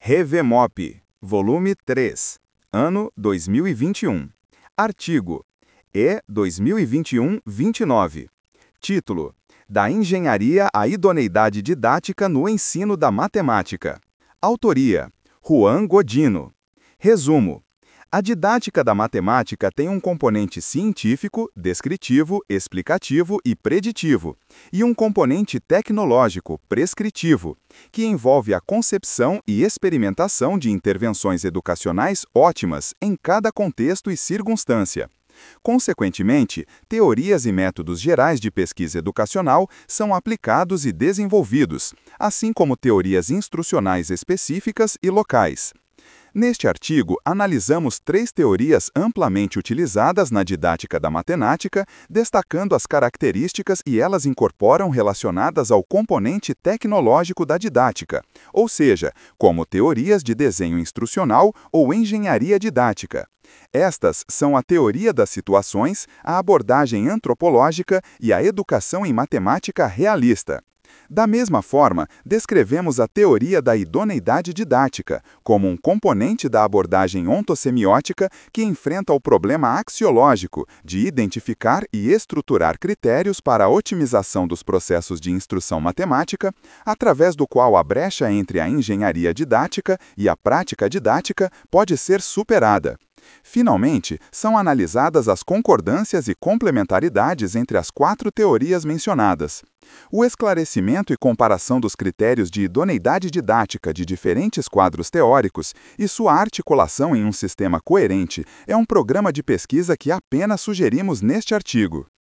Revemop, volume 3, ano 2021. Artigo E 2021-29. Título: Da engenharia à idoneidade didática no ensino da matemática. Autoria: Juan Godino. Resumo: a didática da matemática tem um componente científico, descritivo, explicativo e preditivo, e um componente tecnológico, prescritivo, que envolve a concepção e experimentação de intervenções educacionais ótimas em cada contexto e circunstância. Consequentemente, teorias e métodos gerais de pesquisa educacional são aplicados e desenvolvidos, assim como teorias instrucionais específicas e locais. Neste artigo, analisamos 3 teorias amplamente utilizadas na didática da matemática, destacando as características que elas incorporam relacionadas ao componente tecnológico da didática, ou seja, como teorias de desenho instrucional ou engenharia didática. Estas são a teoria das situações, a abordagem antropológica e a educação em matemática realista. Da mesma forma, descrevemos a teoria da idoneidade didática, como um componente da abordagem ontosemiótica que enfrenta o problema axiológico de identificar e estruturar critérios para a otimização dos processos de instrução matemática, através do qual a brecha entre a engenharia didática e a prática didática pode ser superada. Finalmente, são analisadas as concordâncias e complementaridades entre as 4 teorias mencionadas. O esclarecimento e comparação dos critérios de idoneidade didática de diferentes quadros teóricos e sua articulação em um sistema coerente é um programa de pesquisa que apenas sugerimos neste artigo.